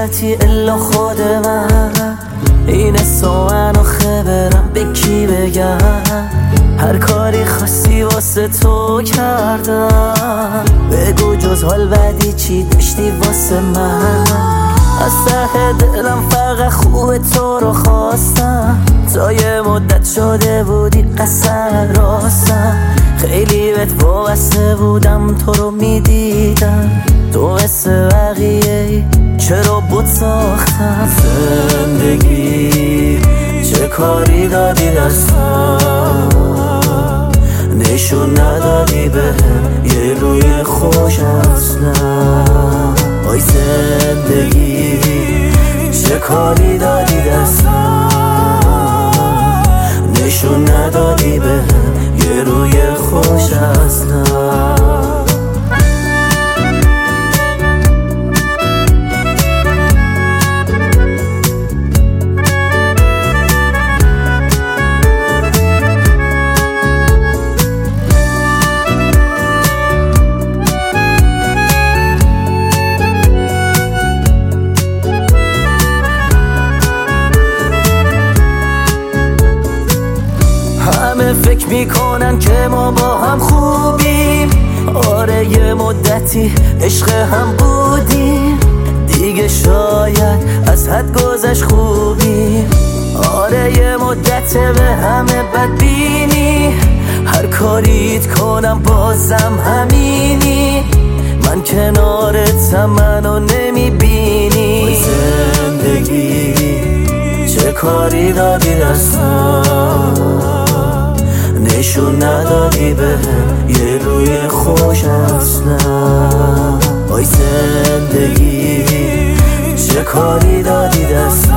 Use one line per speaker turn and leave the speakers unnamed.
کسی الا خود من. این سوان و خبرم به کی بگم؟ هر کاری خاصی واسه تو کردم. بگو جز حال بدی چی داشتی واسه من؟ از ته دلم فقط خوب تو رو خواستم. تا یه مدت شده بودی قصد راستم. خیلی بهت وابسته بودم، تو رو میدیدم. تو مثل بقیه چرا بود ساختم؟ زندگی چه کاری دادی دستم؟ نشون ندادی بهم یه روی خوش اصلا. آی زندگی چه کاری دادی دستم؟ نشون ندادی بهم یه روی خوش اصلا. همه فکر میکنن که ما با هم خوبیم. آره یه مدتی عشق هم بودیم. دیگه شاید از حد گذشت خوبیم. آره یه مدت به همه بدبینی. هر کاریت کنم بازم همینی. من کنارتم منو نمیبینی. زندگی چه کاری دادی دستم؟ نشون ندادی بهم یه روی خوش اصلا. آی زندگی چه کاری دادی دست؟